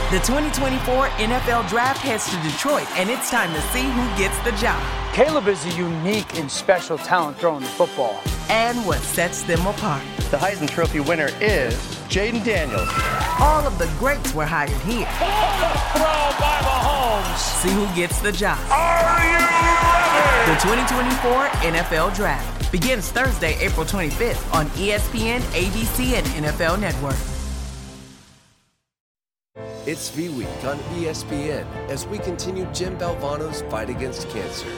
The 2024 NFL Draft heads to Detroit, and it's time to see who gets the job. Caleb is a unique and special talent throwing the football. And what sets them apart. The Heisman Trophy winner is Jaden Daniels. All of the greats were hired here. Throw by Mahomes. See who gets the job. Are you ready? The 2024 NFL Draft begins Thursday, April 25th on ESPN, ABC, and NFL Network. It's V-Week on ESPN as we continue Jim Valvano's fight against cancer.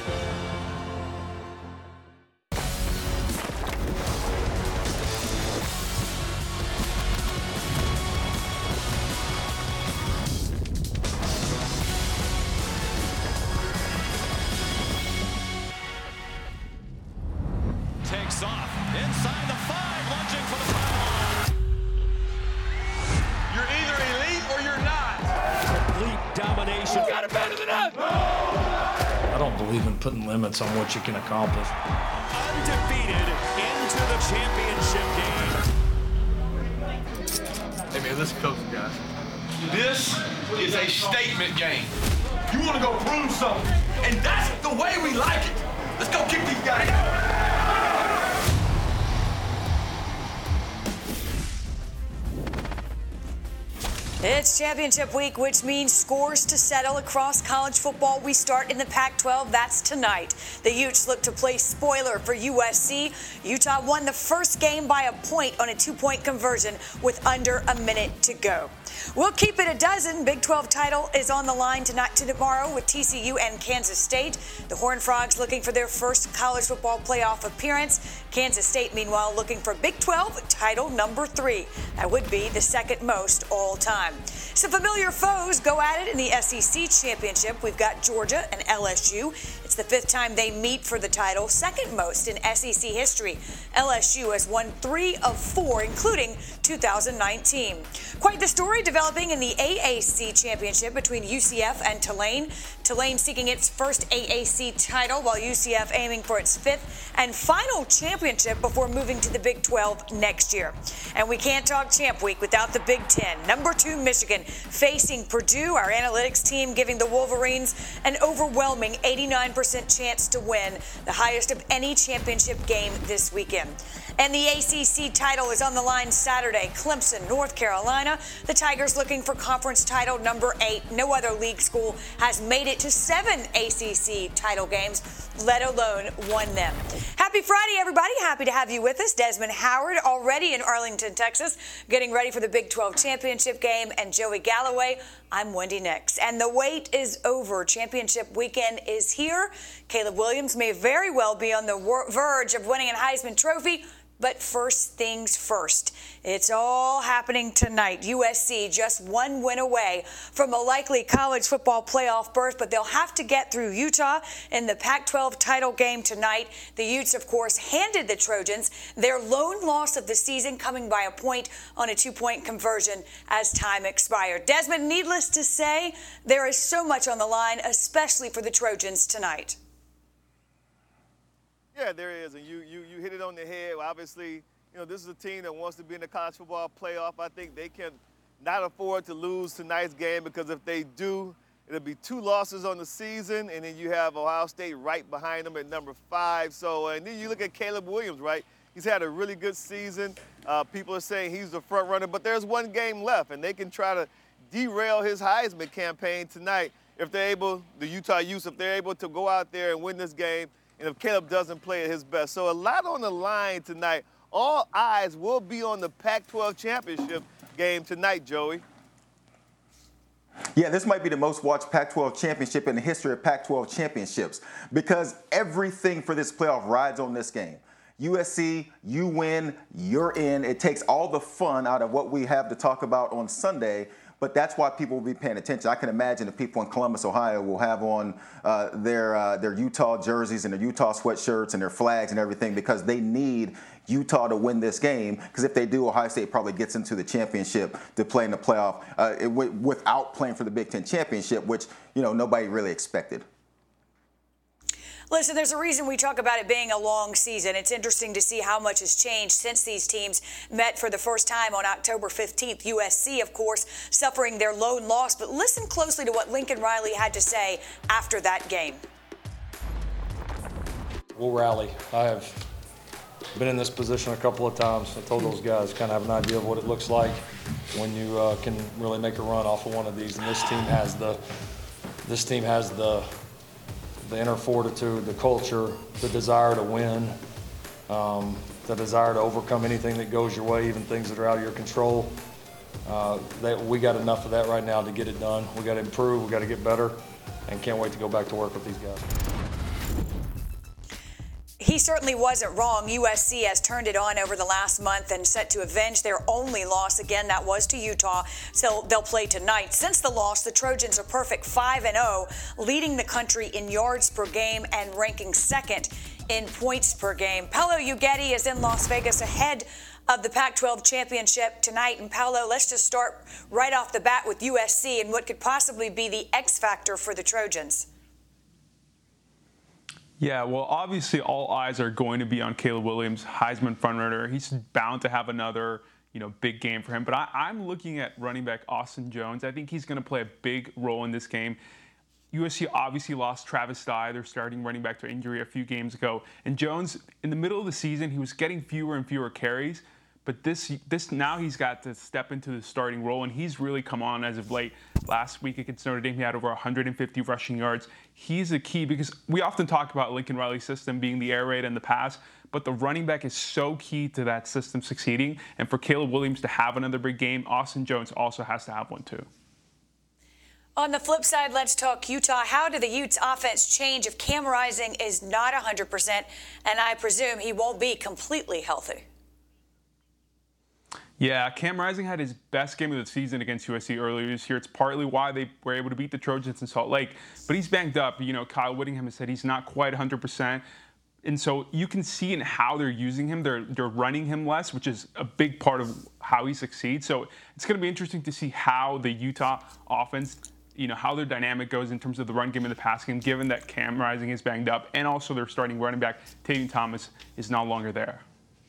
Takes off inside the 5, lunging for the pylon. You're either elite or you're not. Complete domination. Got it better than us. I don't believe in putting limits on what you can accomplish. Undefeated into the championship game. Hey man, let's coach, guys. This is a statement game. You want to go prove something, and that's the way we like it. Let's go kick these guys. It's championship week, which means scores to settle across college football. We start in the Pac-12. That's tonight. The Utes look to play spoiler for USC. Utah won the first game by a point on a 2-point conversion with under a minute to go. We'll keep it a dozen. Big 12 title is on the line tonight to tomorrow with TCU and Kansas State. The Horned Frogs looking for their first college football playoff appearance. Kansas State, meanwhile, looking for Big 12 title number 3. That would be the second most all time. Some familiar foes go at it in the SEC championship. We've got Georgia and LSU. It's the 5th time they meet for the title, second most in SEC history. LSU has won 3 of 4, including 2019. Quite the story developing in the AAC championship between UCF and Tulane. Tulane seeking its first AAC title, while UCF aiming for its 5th and final championship before moving to the Big 12 next year. And we can't talk Champ Week without the Big 10. Number 2 Michigan facing Purdue. Our analytics team giving the Wolverines an overwhelming 89% chance to win, the highest of any championship game this weekend. And the ACC title is on the line Saturday. Clemson, North Carolina. The Tigers looking for conference title number 8. No other league school has made it to 7 ACC title games, let alone won them. Happy Friday, everybody. Happy to have you with us. Desmond Howard already in Arlington, Texas, getting ready for the Big 12 championship game. And Joey Galloway, I'm Wendy Nix. And the wait is over. Championship weekend is here. Caleb Williams may very well be on the verge of winning a Heisman Trophy. But first things first, it's all happening tonight. USC just 1 win away from a likely college football playoff berth, but they'll have to get through Utah in the Pac-12 title game tonight. The Utes, of course, handed the Trojans their lone loss of the season, coming by a point on a 2-point conversion as time expired. Desmond, needless to say, there is so much on the line, especially for the Trojans tonight. Yeah, there is, and you hit it on the head. Well, obviously, this is a team that wants to be in the college football playoff. I think they can not afford to lose tonight's game, because if they do, it'll be 2 losses on the season, and then you have Ohio State right behind them at number 5. So, and then you look at Caleb Williams, right? He's had a really good season. People are saying he's the front runner, but there's 1 game left, and they can try to derail his Heisman campaign tonight if they're able, the Utah Utes, if they're able to go out there and win this game, and if Caleb doesn't play at his best. So a lot on the line tonight. All eyes will be on the Pac-12 championship game tonight, Joey. Yeah, this might be the most watched Pac-12 championship in the history of Pac-12 championships, because everything for this playoff rides on this game. USC, you win, you're in. It takes all the fun out of what we have to talk about on Sunday. But that's why people will be paying attention. I can imagine if people in Columbus, Ohio will have on their Utah jerseys and their Utah sweatshirts and their flags and everything, because they need Utah to win this game. Because if they do, Ohio State probably gets into the championship to play in the playoff without playing for the Big Ten championship, which nobody really expected. Listen, there's a reason we talk about it being a long season. It's interesting to see how much has changed since these teams met for the first time on October 15th. USC, of course, suffering their lone loss. But listen closely to what Lincoln Riley had to say after that game. We'll rally. I have been in this position a couple of times. I told those guys kind of have an idea of what it looks like when you can really make a run off of one of these. And this team has the inner fortitude, the culture, the desire to win, the desire to overcome anything that goes your way, even things that are out of your control. We got enough of that right now to get it done. We got to improve, we got to get better, and can't wait to go back to work with these guys. He certainly wasn't wrong. USC has turned it on over the last month and set to avenge their only loss. Again, that was to Utah. So they'll play tonight. Since the loss, the Trojans are perfect 5-0, leading the country in yards per game and ranking second in points per game. Paolo Uggetti is in Las Vegas ahead of the Pac-12 championship tonight. And Paolo, let's just start right off the bat with USC and what could possibly be the X factor for the Trojans. Yeah, well, obviously all eyes are going to be on Caleb Williams, Heisman frontrunner. He's bound to have another, big game for him. But I'm looking at running back Austin Jones. I think he's going to play a big role in this game. USC obviously lost Travis Dye, their starting running back, to injury a few games ago. And Jones, in the middle of the season, he was getting fewer and fewer carries. But this now he's got to step into the starting role, and he's really come on as of late. Last week against Notre Dame, he had over 150 rushing yards. He's a key because we often talk about Lincoln Riley's system being the air raid and the pass, but the running back is so key to that system succeeding. And for Caleb Williams to have another big game, Austin Jones also has to have one too. On the flip side, let's talk Utah. How did the Utes offense change if Cam Rising is not 100%, and I presume he won't be completely healthy? Yeah, Cam Rising had his best game of the season against USC earlier this year. It's partly why they were able to beat the Trojans in Salt Lake. But he's banged up. Kyle Whittingham has said he's not quite 100%. And so you can see in how they're using him. They're running him less, which is a big part of how he succeeds. So it's going to be interesting to see how the Utah offense, how their dynamic goes in terms of the run game and the pass game, given that Cam Rising is banged up. And also their starting running back, Tavion Thomas, is no longer there.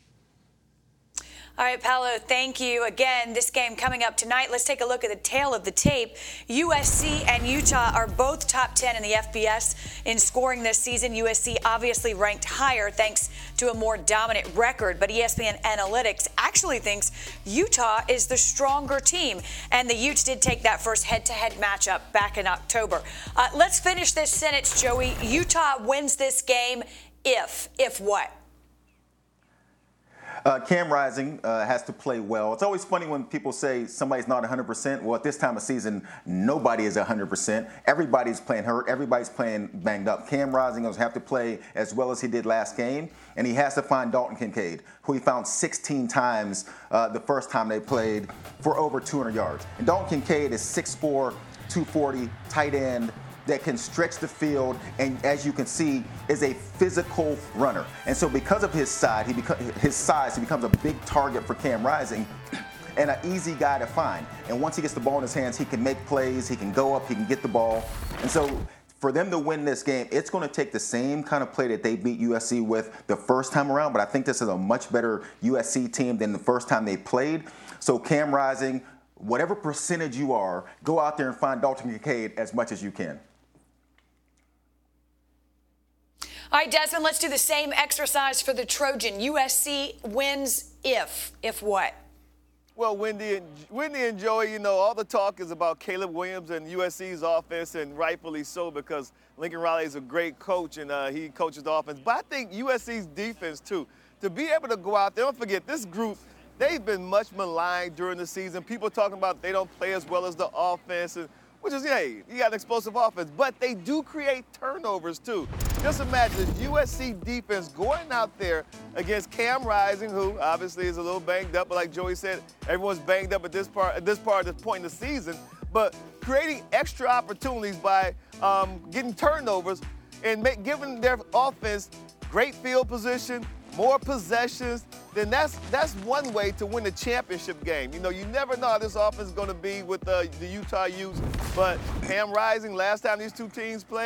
All right, Paolo, thank you. Again, this game coming up tonight. Let's take a look at the tail of the tape. USC and Utah are both top 10 in the FBS in scoring this season. USC obviously ranked higher thanks to a more dominant record, but ESPN Analytics actually thinks Utah is the stronger team. And the Utes did take that first head-to-head matchup back in October. Let's finish this sentence, Joey. Utah wins this game if what? Cam Rising has to play well. It's always funny when people say somebody's not 100%. Well, at this time of season, nobody is 100%. Everybody's playing hurt. Everybody's playing banged up. Cam Rising will have to play as well as he did last game, and he has to find Dalton Kincaid, who he found 16 times the first time they played for over 200 yards. And Dalton Kincaid is 6'4", 240, tight end that can stretch the field, and as you can see, is a physical runner. And so because of his size, he becomes a big target for Cam Rising and an easy guy to find. And once he gets the ball in his hands, he can make plays, he can go up, he can get the ball. And so for them to win this game, it's going to take the same kind of play that they beat USC with the first time around, but I think this is a much better USC team than the first time they played. So Cam Rising, whatever percentage you are, go out there and find Dalton Kincaid as much as you can. All right, Desmond, let's do the same exercise for the Trojan. USC wins if what? Well, Wendy and Joey, all the talk is about Caleb Williams and USC's offense, and rightfully so, because Lincoln Riley is a great coach, and he coaches the offense. But I think USC's defense, too, to be able to go out there, don't forget, this group, they've been much maligned during the season. People talking about they don't play as well as the offense, which is, hey, you got an explosive offense, but they do create turnovers, too. Just imagine USC defense going out there against Cam Rising, who obviously is a little banged up, but like Joey said, everyone's banged up at this point in the season, but creating extra opportunities by getting turnovers and giving their offense great field position, more possessions, then that's one way to win a championship game. You never know how this offense is going to be with the Utah Utes, but Cam Rising, last time these two teams played,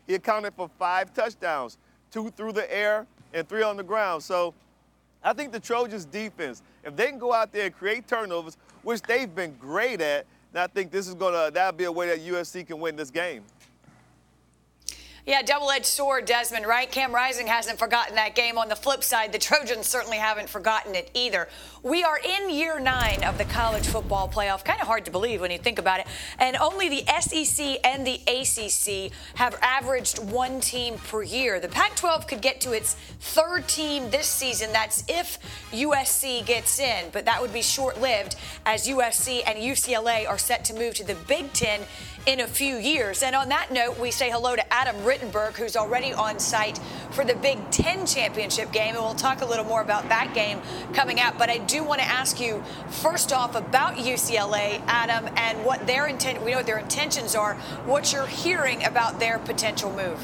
he accounted for 5 touchdowns, 2 through the air and 3 on the ground. So I think the Trojans' defense, if they can go out there and create turnovers, which they've been great at, then I think that'll be a way that USC can win this game. Yeah, double-edged sword, Desmond, right? Cam Rising hasn't forgotten that game. On the flip side, the Trojans certainly haven't forgotten it either. We are in year 9 of the college football playoff. Kind of hard to believe when you think about it. And only the SEC and the ACC have averaged 1 team per year. The Pac-12 could get to its 3rd team this season. That's if USC gets in. But that would be short-lived, as USC and UCLA are set to move to the Big Ten in a few years. And on that note, we say hello to Adam Rittenberg, who's already on site for the Big Ten championship game. And we'll talk a little more about that game coming out. But I do want to ask you, first off, about UCLA, Adam, and what we know what their intentions are, what you're hearing about their potential move.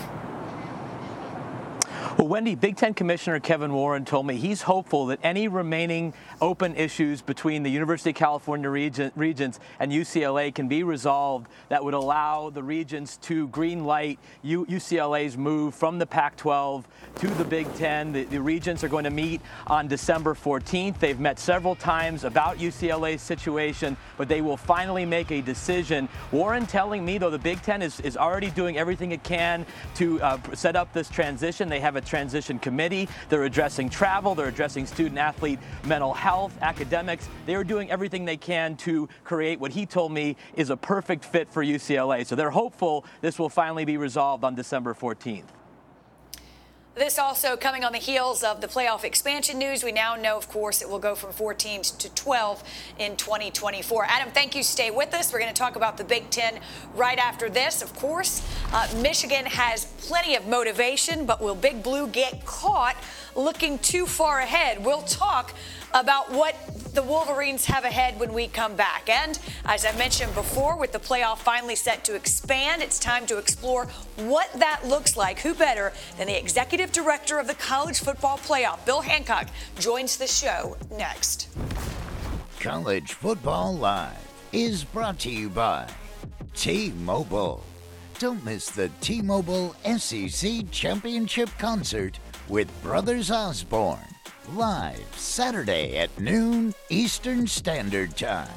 Well, Wendy, Big Ten Commissioner Kevin Warren told me he's hopeful that any remaining open issues between the University of California regions and UCLA can be resolved that would allow the regions to green light UCLA's move from the Pac-12 to the Big Ten. The regions are going to meet on December 14th. They've met several times about UCLA's situation, but they will finally make a decision. Warren telling me, though, the Big Ten is already doing everything it can to set up this transition. They have a transition committee. They're addressing travel. They're addressing student-athlete mental health, academics. They are doing everything they can to create what he told me is a perfect fit for UCLA. So they're hopeful this will finally be resolved on December 14th. This also coming on the heels of the playoff expansion news. We now know, of course, it will go from 4 teams to 12 in 2024. Adam, thank you. Stay with us. We're going to talk about the Big Ten right after this. Of course, Michigan has plenty of motivation, but will Big Blue get caught looking too far ahead? We'll talk about what the Wolverines have ahead when we come back. And as I mentioned before, with the playoff finally set to expand, it's time to explore what that looks like. Who better than the executive director of the College Football Playoff, Bill Hancock, joins the show next. College Football Live is brought to you by T-Mobile. Don't miss the T-Mobile SEC Championship Concert with Brothers Osborne. Live Saturday at noon Eastern Standard Time.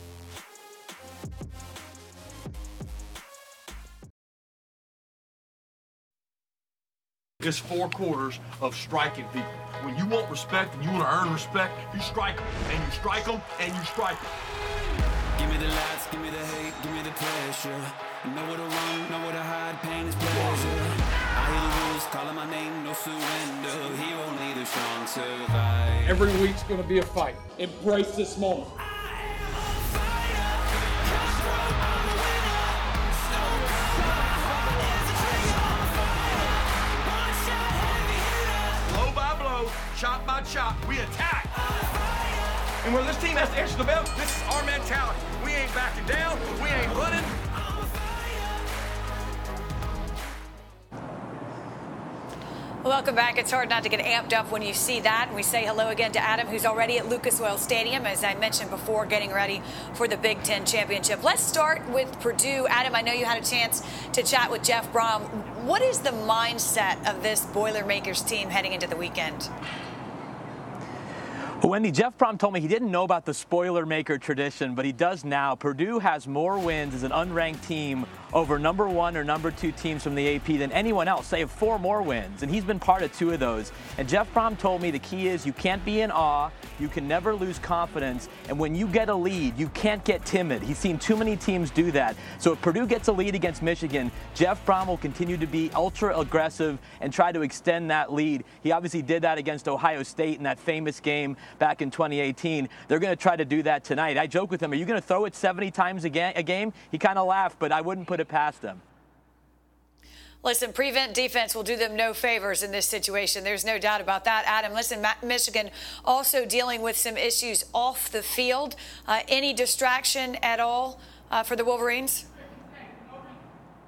It's 4 quarters of striking people. When you want respect and you want to earn respect, you strike them, and you strike them, and you strike them. Give me the lights, give me the hate, give me the pressure. Know where to run, know where to hide, pain is pleasure. I hear the rules calling my name, no surrender. He won't lead the strong survive. Every week's going to be a fight. Embrace this moment. Blow by blow, chop by chop, we attack. And where this team has to answer the bell, this is our mentality. We ain't backing down, we ain't running. Welcome back. It's hard not to get amped up when you see that. And we say hello again to Adam, who's already at Lucas Oil Stadium, as I mentioned before, getting ready for the Big Ten Championship. Let's start with Purdue. Adam, I know you had a chance to chat with Jeff Brom. What is the mindset of this Boilermakers team heading into the weekend? Wendy, Jeff Brom told me he didn't know about the Spoilermaker tradition, but he does now. Purdue has more wins as an unranked team over number 1 or number 2 teams from the AP than anyone else. They have 4 more wins, and he's been part of 2 of those. And Jeff Brom told me the key is you can't be in awe, you can never lose confidence, and when you get a lead, you can't get timid. He's seen too many teams do that. So if Purdue gets a lead against Michigan, Jeff Brom will continue to be ultra aggressive and try to extend that lead. He obviously did that against Ohio State in that famous game back in 2018. They're going to try to do that tonight. I joke with him, are you going to throw it 70 times a game? He kind of laughed, but I wouldn't put it past them. Listen, prevent defense will do them no favors in this situation. There's no doubt about that. Adam, listen, Michigan also dealing with some issues off the field. Any distraction at all for the Wolverines?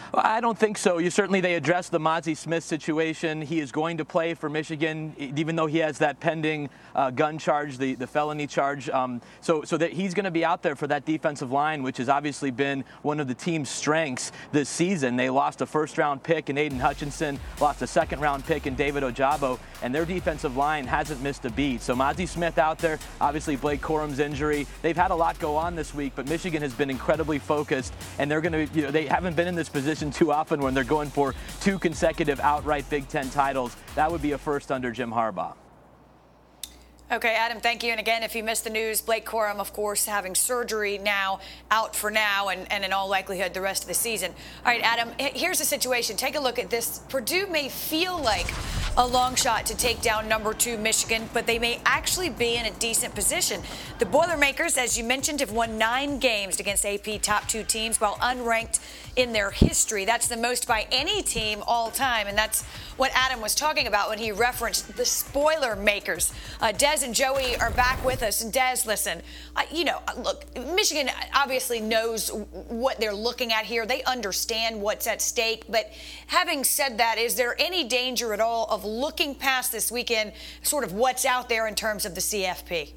Well, I don't think so. Certainly they addressed the Mazi Smith situation. He is going to play for Michigan, even though he has that pending gun charge, the felony charge. So that he's going to be out there for that defensive line, which has obviously been one of the team's strengths this season. They lost a first-round pick in Aiden Hutchinson, lost a second-round pick in David Ojabo, and their defensive line hasn't missed a beat. So Mazi Smith out there, obviously Blake Corum's injury. They've had a lot go on this week, but Michigan has been incredibly focused, and they're going to, they haven't been in this position too often when they're going for 2 consecutive outright Big Ten titles. That would be a first under Jim Harbaugh. Okay, Adam, thank you. And again, if you missed the news, Blake Corum, of course, having surgery now, out for now, and in all likelihood the rest of the season. All right, Adam, here's the situation. Take a look at this. Purdue may feel like a long shot to take down number 2 Michigan, but they may actually be in a decent position. The Boilermakers, as you mentioned, have won 9 games against AP top 2 teams while unranked in their history. That's the most by any team all time, and that's what Adam was talking about when he referenced the spoiler makers. Des and Joey are back with us. And Des, listen, look, Michigan obviously knows what they're looking at here. They understand what's at stake. But having said that, is there any danger at all of looking past this weekend, sort of what's out there in terms of the CFP?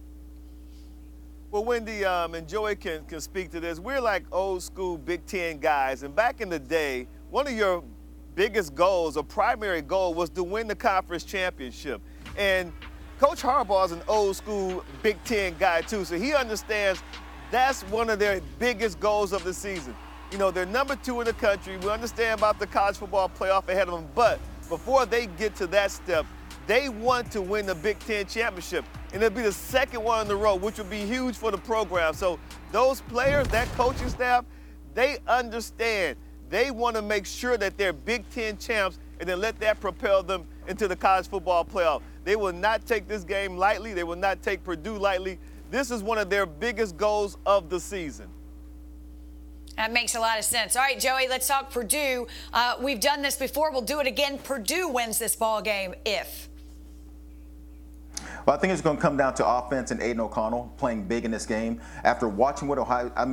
Well, Wendy and Joey can speak to this. We're like old school Big Ten guys. And back in the day, one of your biggest goals, or primary goal, was to win the conference championship. And Coach Harbaugh is an old school Big Ten guy, too. So he understands that's one of their biggest goals of the season. They're number 2 in the country. We understand about the college football playoff ahead of them. But before they get to that step, they want to win the Big Ten championship. And it'll be the second one in a row, which will be huge for the program. So those players, that coaching staff, they understand. They want to make sure that they're Big Ten champs and then let that propel them into the college football playoff. They will not take this game lightly. They will not take Purdue lightly. This is one of their biggest goals of the season. That makes a lot of sense. All right, Joey, let's talk Purdue. We've done this before. We'll do it again. Purdue wins this ball game if. Well, I think it's going to come down to offense and Aiden O'Connell playing big in this game. After watching what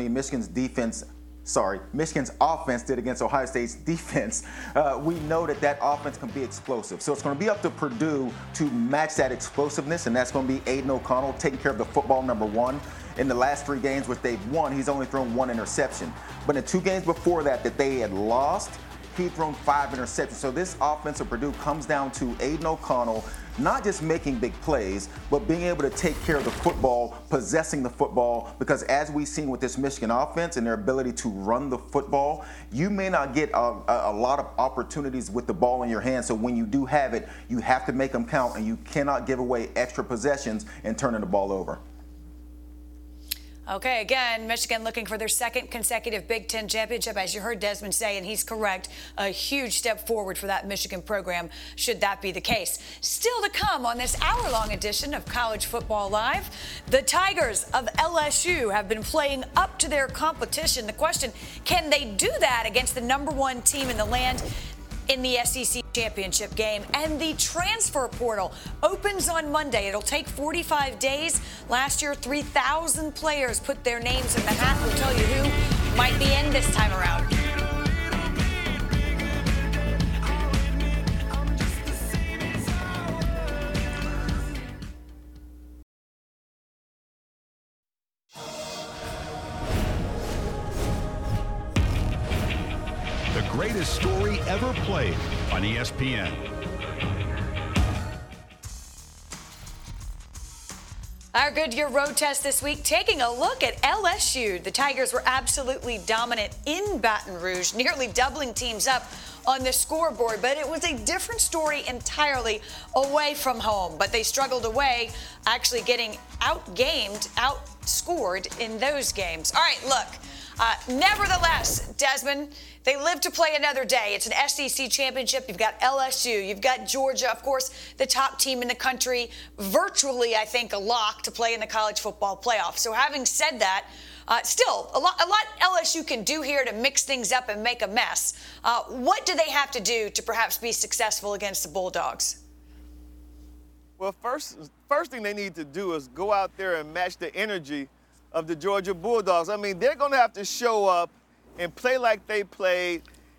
Michigan's offense did against Ohio State's defense, we know that offense can be explosive. So it's going to be up to Purdue to match that explosiveness, and that's going to be Aiden O'Connell taking care of the football, number 1. In the last 3 games which they've won, he's only thrown 1 interception. But in 2 games before that they had lost, he'd thrown 5 interceptions. So this offense of Purdue comes down to Aiden O'Connell not just making big plays, but being able to take care of the football, possessing the football, because as we've seen with this Michigan offense and their ability to run the football, you may not get a lot of opportunities with the ball in your hands. So when you do have it, you have to make them count, and you cannot give away extra possessions and turning the ball over. Okay, again, Michigan looking for their 2nd consecutive Big Ten championship, as you heard Desmond say, and he's correct. A huge step forward for that Michigan program, should that be the case. Still to come on this hour-long edition of College Football Live, the Tigers of LSU have been playing up to their competition. The question, can they do that against the number 1 team in the land in the SEC championship game? And the transfer portal opens on Monday. It'll take 45 days. Last year, 3,000 players put their names in the hat. We'll tell you who might be in this time around. The greatest story ever played on ESPN. Our Goodyear road test this week, taking a look at LSU. The Tigers were absolutely dominant in Baton Rouge, nearly doubling teams up on the scoreboard, but it was a different story entirely away from home. But they struggled away, actually getting outgamed, outscored in those games. All right, look. Nevertheless, Desmond, they live to play another day. It's an SEC championship. You've got LSU. You've got Georgia, of course, the top team in the country, virtually, I think, a lock to play in the college football playoff. So having said that, still, a lot LSU can do here to mix things up and make a mess. What do they have to do to perhaps be successful against the Bulldogs? Well, first thing they need to do is go out there and match the energy of the Georgia Bulldogs. I mean, they're going to have to show up and play like they played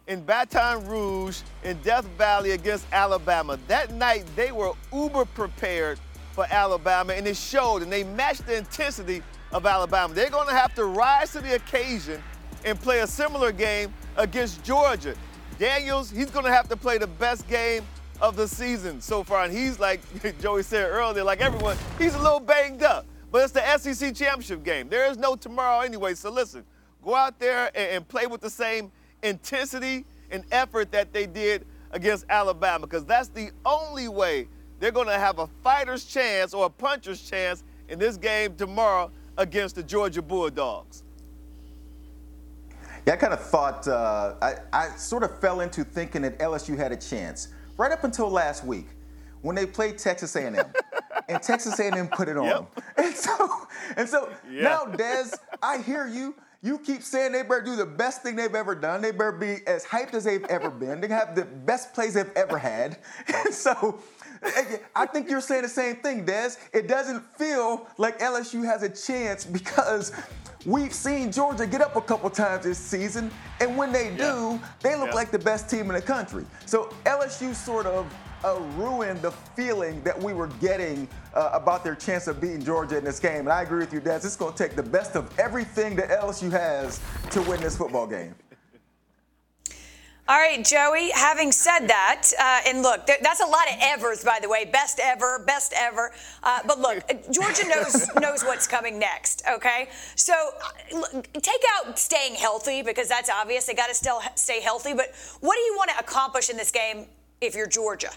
in Baton Rouge in Death Valley against Alabama. That night, they were uber prepared for Alabama, and it showed, and they matched the intensity of Alabama. They're going to have to rise to the occasion and play a similar game against Georgia. Daniels, he's going to have to play the best game of the season so far, and he's, like Joey said earlier, like everyone, he's a little banged up. But it's the SEC championship game. There is no tomorrow anyway, so listen, go out there and play with the same intensity and effort that they did against Alabama, because that's the only way they're going to have a fighter's chance or a puncher's chance in this game tomorrow against the Georgia Bulldogs. Yeah, I kind of thought, I sort of fell into thinking that LSU had a chance right up until last week when they played Texas A&M. And Texas A&M put it on them. And so now, Des, I hear you. You keep saying they better do the best thing they've ever done. They better be as hyped as they've ever been. They have the best plays they've ever had. And so I think you're saying the same thing, Des. It doesn't feel like LSU has a chance because we've seen Georgia get up a couple times this season, and when they do, they look like the best team in the country. So LSU sort of ruined the feeling that we were getting about their chance of beating Georgia in this game. And I agree with you, Des. It's going to take the best of everything that LSU has to win this football game. All right, Joey, having said that, and look, that's a lot of evers, by the way, best ever. But look, Georgia knows what's coming next, okay? So take out staying healthy, because that's obvious. They got to still stay healthy. But what do you want to accomplish in this game if you're Georgia?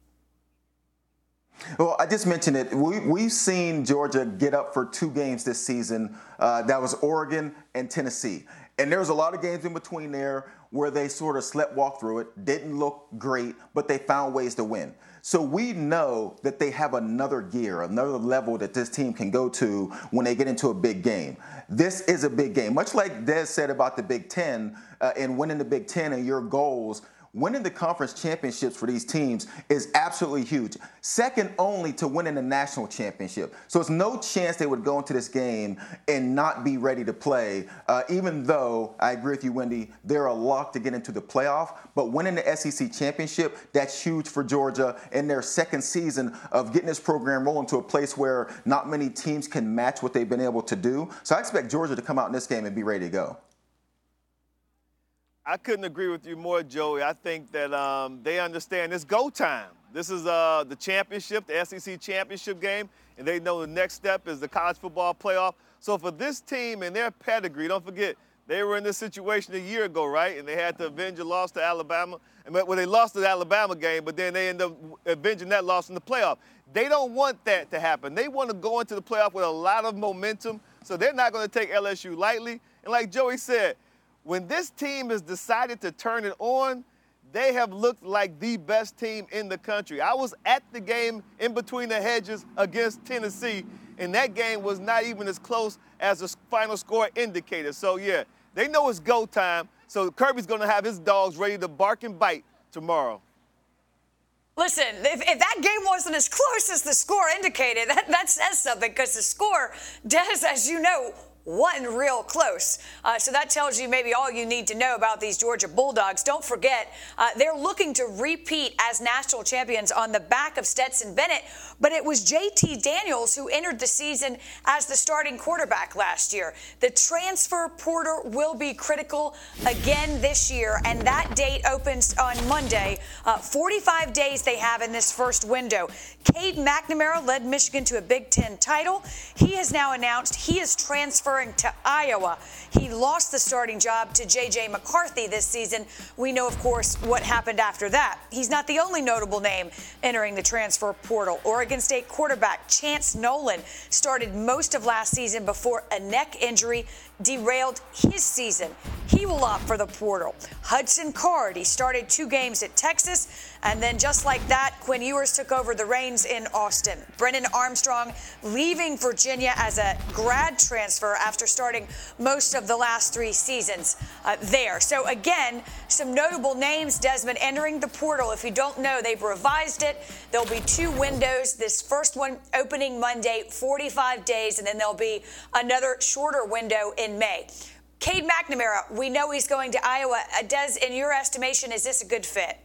Well, I just mentioned it. We've seen Georgia get up for two games this season. That was Oregon and Tennessee. And there was a lot of games in between there where they sort of sleptwalked through it, didn't look great, but they found ways to win. So we know that they have another gear, another level that this team can go to when they get into a big game. This is a big game. Much like Des said about the Big Ten and winning the Big Ten and your goals, winning the conference championships for these teams is absolutely huge. Second only to winning the national championship. So it's no chance they would go into this game and not be ready to play, even though, I agree with you, Wendy, they're a lock to get into the playoff. But winning the SEC championship, that's huge for Georgia in their second season of getting this program rolling to a place where not many teams can match what they've been able to do. So I expect Georgia to come out in this game and be ready to go. I couldn't agree with you more, Joey. I think that they understand it's go time. This is the championship, the SEC championship game, and they know the next step is the college football playoff. So for this team and their pedigree, don't forget, they were in this situation a year ago, right? And they had to avenge a loss to Alabama. Well, they lost the Alabama game, but then they ended up avenging that loss in the playoff. They don't want that to happen. They want to go into the playoff with a lot of momentum, so they're not going to take LSU lightly. And like Joey said, when this team has decided to turn it on, they have looked like the best team in the country. I was at the game in between the hedges against Tennessee, and that game was not even as close as the final score indicated. So, yeah, they know it's go time. So Kirby's going to have his dogs ready to bark and bite tomorrow. Listen, if that game wasn't as close as the score indicated, that says something, because the score does, as you know, wasn't real close. So that tells you maybe all you need to know about these Georgia Bulldogs. Don't forget, they're looking to repeat as national champions on the back of Stetson Bennett, but it was JT Daniels who entered the season as the starting quarterback last year. The transfer portal will be critical again this year, and that date opens on Monday. 45 days they have in this first window. Cade McNamara led Michigan to a Big Ten title. He has now announced he is transferring to Iowa. He lost the starting job to J.J. McCarthy this season. We know, of course, what happened after that. He's not the only notable name entering the transfer portal. Oregon State quarterback Chance Nolan started most of last season before a neck injury derailed his season. He will opt for the portal. Hudson Card, he started 2 games at Texas, and then just like that, Quinn Ewers took over the reins in Austin. Brennan Armstrong leaving Virginia as a grad transfer after starting most of the last 3 seasons there. So again, some notable names, Desmond, entering the portal. If you don't know, they've revised it. There'll be 2 windows. This first one opening Monday, 45 days, and then there'll be another shorter window in May. Cade McNamara, we know he's going to Iowa. Des, in your estimation, is this a good fit?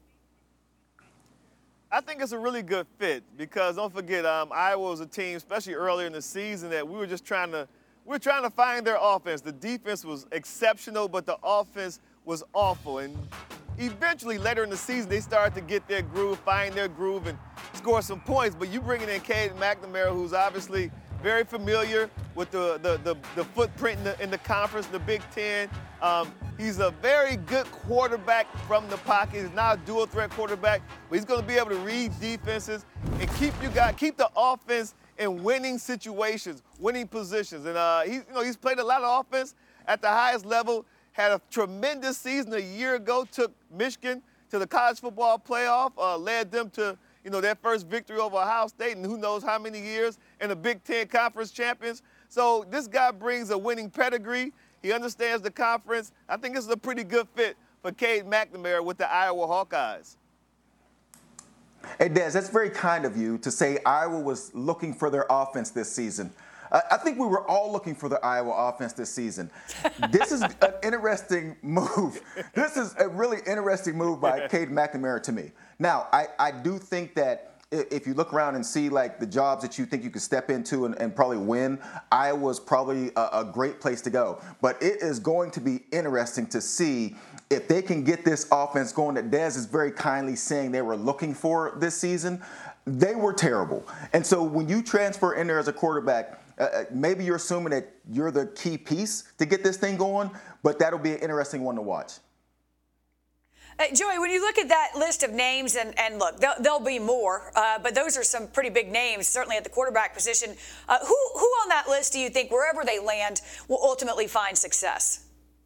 I think it's a really good fit because don't forget, Iowa was a team, especially earlier in the season, that we were trying to find their offense. The defense was exceptional, but the offense was awful. And eventually, later in the season, they started to get their groove, find their groove, and score some points. But you bringing in Cade McNamara, who's obviously very familiar with the footprint in the conference, the Big Ten. He's a very good quarterback from the pocket. He's not a dual-threat quarterback, but he's going to be able to read defenses and keep the offense in winning situations, winning positions. And he's played a lot of offense at the highest level. Had a tremendous season a year ago. Took Michigan to the college football playoff. Led them to their first victory over Ohio State, and who knows how many years in the Big Ten Conference champions. So this guy brings a winning pedigree. He understands the conference. I think this is a pretty good fit for Cade McNamara with the Iowa Hawkeyes. Hey, Des, that's very kind of you to say Iowa was looking for their offense this season. I think we were all looking for the Iowa offense this season. This is an interesting move. This is a really interesting move by Cade McNamara to me. Now, I do think that if you look around and see like the jobs that you think you could step into and probably win, Iowa's probably a great place to go. But it is going to be interesting to see if they can get this offense going that Des is very kindly saying they were looking for this season. They were terrible. And so when you transfer in there as a quarterback, maybe you're assuming that you're the key piece to get this thing going, but that'll be an interesting one to watch. Joey, when you look at that list of names, and look, there'll be more, but those are some pretty big names, certainly at the quarterback position. Who on that list do you think, wherever they land, will ultimately find success?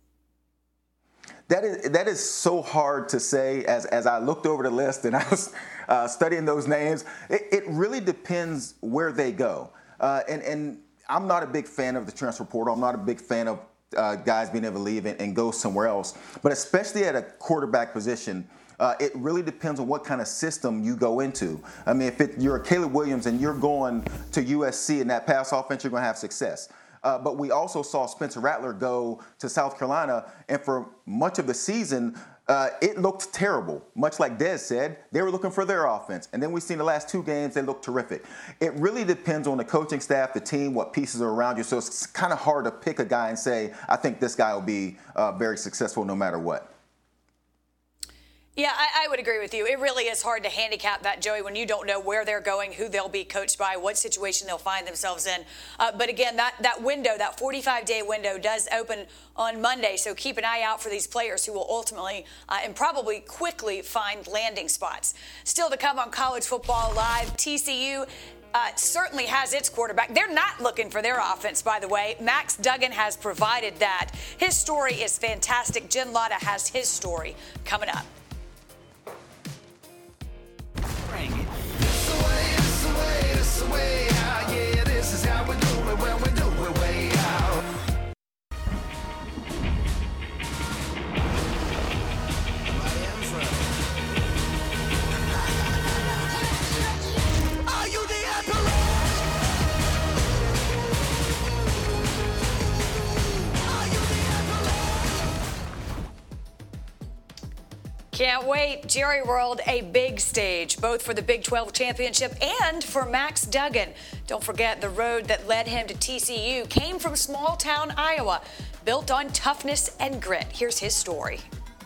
That is so hard to say. As I looked over the list and I was studying those names, it really depends where they go. And I'm not a big fan of the transfer portal. I'm not a big fan of guys being able to leave and go somewhere else. But especially at a quarterback position, it really depends on what kind of system you go into. I mean, if you're a Caleb Williams and you're going to USC and that pass offense, you're going to have success. But we also saw Spencer Rattler go to South Carolina, and for much of the season, it looked terrible. Much like Des said, they were looking for their offense. And then we've seen the last two games, they looked terrific. It really depends on the coaching staff, the team, what pieces are around you. So it's kind of hard to pick a guy and say, I think this guy will be very successful no matter what. Yeah, I would agree with you. It really is hard to handicap that, Joey, when you don't know where they're going, who they'll be coached by, what situation they'll find themselves in. But again, that window, that 45-day window does open on Monday, so keep an eye out for these players who will ultimately and probably quickly find landing spots. Still to come on College Football Live, TCU certainly has its quarterback. They're not looking for their offense, by the way. Max Duggan has provided that. His story is fantastic. Jen Latta has his story coming up. Can't wait. Jerry World, a big stage, both for the Big 12 championship and for Max Duggan. Don't forget, the road that led him to TCU came from small town Iowa, built on toughness and grit. Here's his story.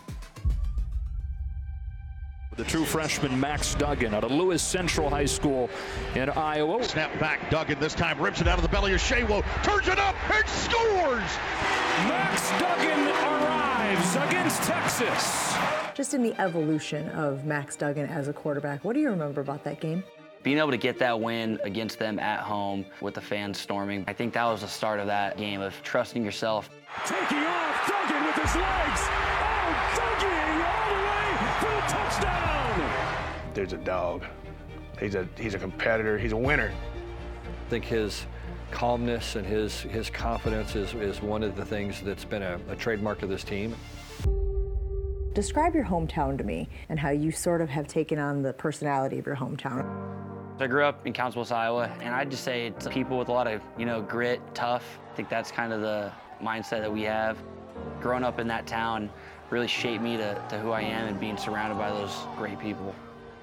The true freshman Max Duggan out of Lewis Central High School in Iowa. Snap back, Duggan this time rips it out of the belly of Shaywell, turns it up and scores! Max Duggan arrives against Texas. Just in the evolution of Max Duggan as a quarterback, what do you remember about that game? Being able to get that win against them at home with the fans storming, I think that was the start of that game of trusting yourself. Taking off, Duggan with his legs. Oh, Duggan all the way for the touchdown. There's a dog. He's a competitor. He's a winner. I think his calmness and his confidence is one of the things that's been a trademark of this team. Describe your hometown to me and how you sort of have taken on the personality of your hometown. I grew up in Council Bluffs, Iowa, and I'd just say it's people with a lot of, grit, tough. I think that's kind of the mindset that we have. Growing up in that town really shaped me to who I am, and being surrounded by those great people.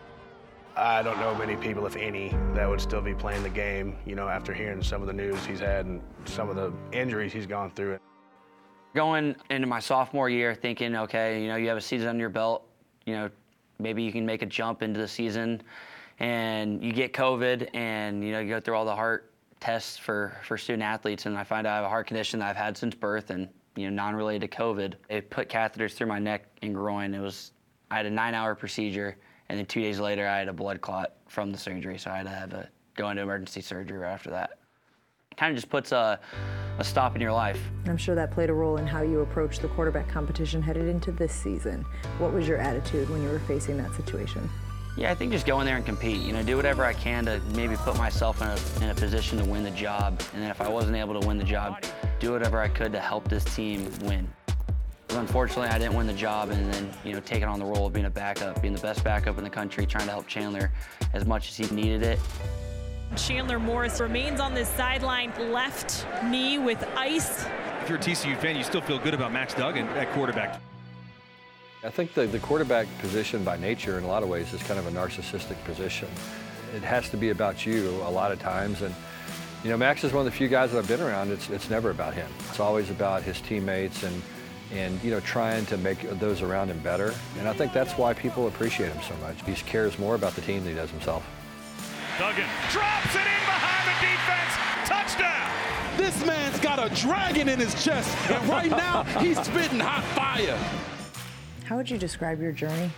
I don't know many people, if any, that would still be playing the game, you know, after hearing some of the news he's had and some of the injuries he's gone through. Going into my sophomore year thinking, okay, you know, you have a season under your belt, you know, maybe you can make a jump into the season, and you get COVID, and, you know, you go through all the heart tests for student athletes, and I find out I have a heart condition that I've had since birth, and, you know, non-related to COVID. They put catheters through my neck and groin. I had a 9-hour procedure, and then 2 days later, I had a blood clot from the surgery, so I had to go into emergency surgery right after that. It kind of just puts a stop in your life. I'm sure that played a role in how you approached the quarterback competition headed into this season. What was your attitude when you were facing that situation? Yeah, I think just go in there and compete. You know, do whatever I can to maybe put myself in a position to win the job. And then if I wasn't able to win the job, do whatever I could to help this team win. But unfortunately, I didn't win the job, and then, you know, taking on the role of being a backup, being the best backup in the country, trying to help Chandler as much as he needed it. Chandler Morris remains on this sideline, left knee with ice. If you're a TCU fan, you still feel good about Max Duggan at quarterback. I think the quarterback position by nature in a lot of ways is kind of a narcissistic position. It has to be about you a lot of times. And, you know, Max is one of the few guys that I've been around. It's never about him. It's always about his teammates and you know, trying to make those around him better. And I think that's why people appreciate him so much. He cares more about the team than he does himself. Duggan drops it in behind the defense. Touchdown. This man's got a dragon in his chest, and right now he's spitting hot fire. How would you describe your journey?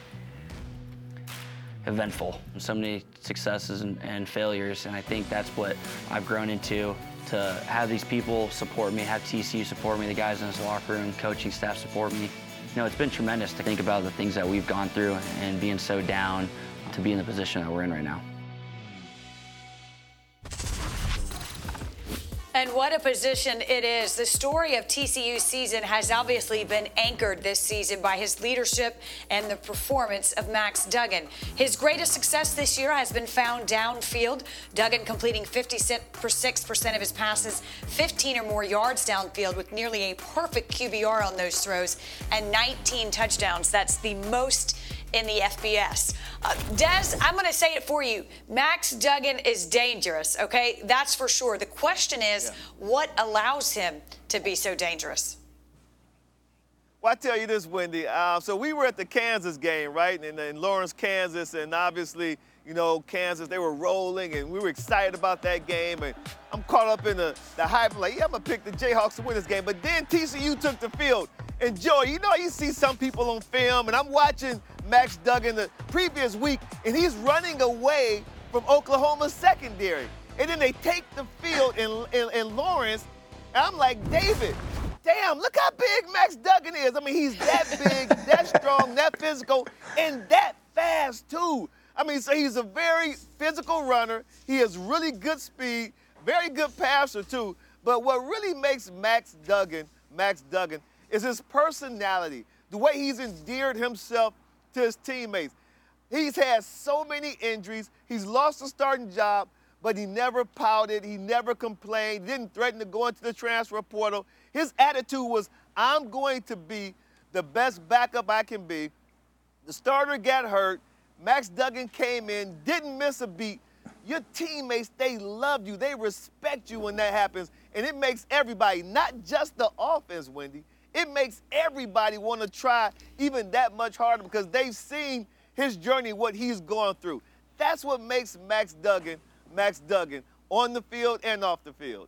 Eventful. So many successes and failures, and I think that's what I've grown into, to have these people support me, have TCU support me, the guys in this locker room, coaching staff support me. You know, it's been tremendous to think about the things that we've gone through and being so down to be in the position that we're in right now. And what a position it is. The story of TCU's season has obviously been anchored this season by his leadership and the performance of Max Duggan. His greatest success this year has been found downfield. Duggan completing 56% of his passes, 15 or more yards downfield with nearly a perfect QBR on those throws, and 19 touchdowns. That's the most in the FBS. Des, I'm going to say it for you. Max Duggan is dangerous, okay? That's for sure. The question is, what allows him to be so dangerous? Well, I tell you this, Wendy. So we were at the Kansas game, right, in Lawrence, Kansas, and obviously, you know, Kansas, they were rolling, and we were excited about that game. And I'm caught up in the hype, like, yeah, I'm going to pick the Jayhawks to win this game. But then TCU took the field. And, Joey, you know, you see some people on film, and I'm watching Max Duggan the previous week, and he's running away from Oklahoma's secondary. And then they take the field in Lawrence, and I'm like, David, damn, look how big Max Duggan is. I mean, he's that big, that strong, that physical, and that fast, too. I mean, so he's a very physical runner. He has really good speed, very good passer, too. But what really makes Max Duggan, is his personality, the way he's endeared himself to his teammates. He's had so many injuries. He's lost a starting job, but he never pouted. He never complained. He didn't threaten to go into the transfer portal. His attitude was, I'm going to be the best backup I can be. The starter got hurt. Max Duggan came in, didn't miss a beat. Your teammates, they love you. They respect you when that happens. And it makes everybody, not just the offense, Wendy, it makes everybody want to try even that much harder because they've seen his journey, what he's gone through. That's what makes Max Duggan on the field and off the field.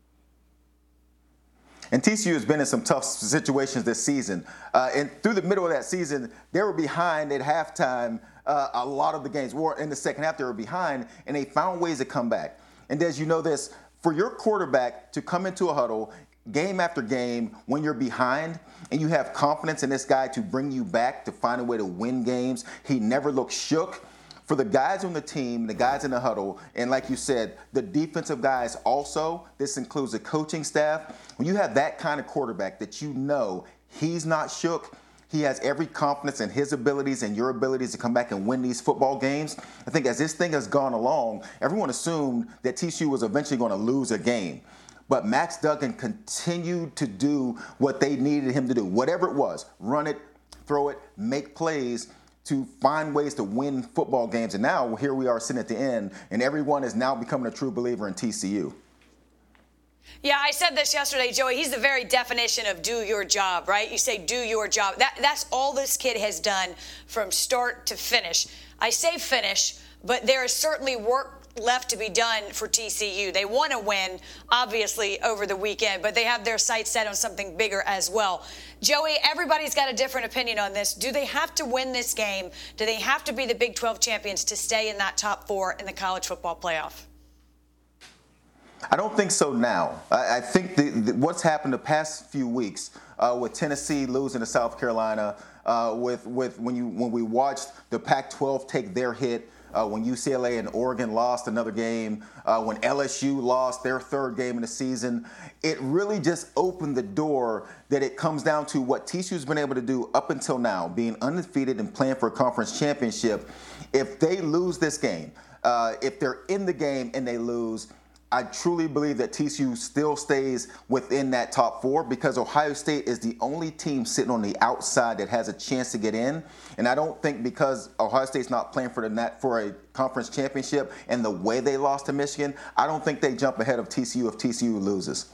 And TCU has been in some tough situations this season. And through the middle of that season, they were behind at halftime a lot of the games. In the second half, they were behind, and they found ways to come back. And as you know this, for your quarterback to come into a huddle game after game when you're behind and you have confidence in this guy to bring you back to find a way to win games, he never looks shook. For the guys on the team, the guys in the huddle, and like you said, the defensive guys also, this includes the coaching staff. When you have that kind of quarterback that you know he's not shook, he has every confidence in his abilities and your abilities to come back and win these football games. I think as this thing has gone along, everyone assumed that TCU was eventually going to lose a game. But Max Duggan continued to do what they needed him to do, whatever it was, run it, throw it, make plays to find ways to win football games. And now here we are sitting at the end, and everyone is now becoming a true believer in TCU. Yeah, I said this yesterday, Joey. He's the very definition of do your job, right? You say do your job. That's all this kid has done from start to finish. I say finish, but there is certainly work left to be done for TCU. They want to win, obviously, over the weekend, but they have their sights set on something bigger as well. Joey, everybody's got a different opinion on this. Do they have to win this game? Do they have to be the Big 12 champions to stay in that top 4 in the college football playoff? I don't think so now. I think what's happened the past few weeks with Tennessee losing to South Carolina, when we watched the Pac-12 take their hit, when UCLA and Oregon lost another game, when LSU lost their 3rd game in the season, it really just opened the door that it comes down to what TCU's been able to do up until now, being undefeated and playing for a conference championship. If they lose this game, if they're in the game and they lose, I truly believe that TCU still stays within that top 4 because Ohio State is the only team sitting on the outside that has a chance to get in. And I don't think because Ohio State's not playing for a conference championship and the way they lost to Michigan, I don't think they jump ahead of TCU if TCU loses.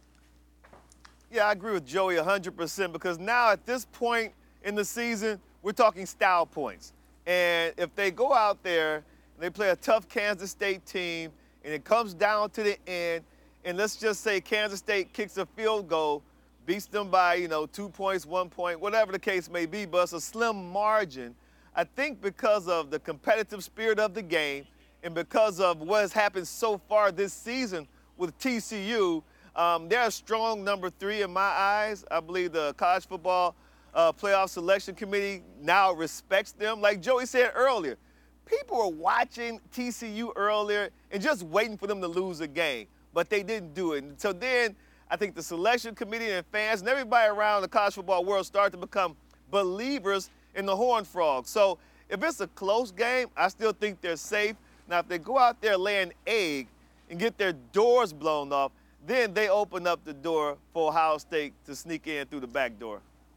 Yeah, I agree with Joey 100% because now at this point in the season, we're talking style points. And if they go out there and they play a tough Kansas State team, and it comes down to the end, and let's just say Kansas State kicks a field goal, beats them by, 2 points, 1 point, whatever the case may be, but it's a slim margin. I think because of the competitive spirit of the game and because of what has happened so far this season with TCU, they're a strong number 3 in my eyes. I believe the College Football Playoff Selection Committee now respects them. Like Joey said earlier, people were watching TCU earlier and just waiting for them to lose a game, but they didn't do it. And so then I think the selection committee and fans and everybody around the college football world started to become believers in the Horned Frogs. So if it's a close game, I still think they're safe. Now, if they go out there, lay an egg, and get their doors blown off, then they open up the door for Ohio State to sneak in through the back door.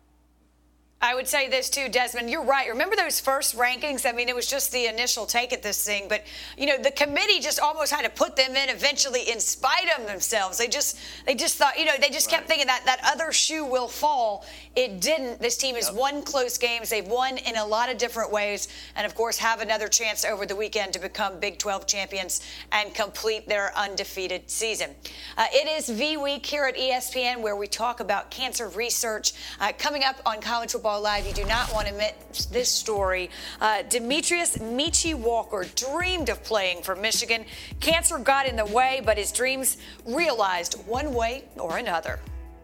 I would say this too, Desmond. You're right. Remember those first rankings? I mean, it was just the initial take at this thing, but the committee just almost had to put them in eventually, in spite of themselves. They just thought, they just kept thinking that other shoe will fall. It didn't. This team has won close games. They've won in a lot of different ways, and of course, have another chance over the weekend to become Big 12 champions and complete their undefeated season. It is V Week here at ESPN, where we talk about cancer research. Coming up on College Football Live, you do not want to miss this story. Demetrius Michi Walker dreamed of playing for Michigan. Cancer got in the way, but his dreams realized one way or another.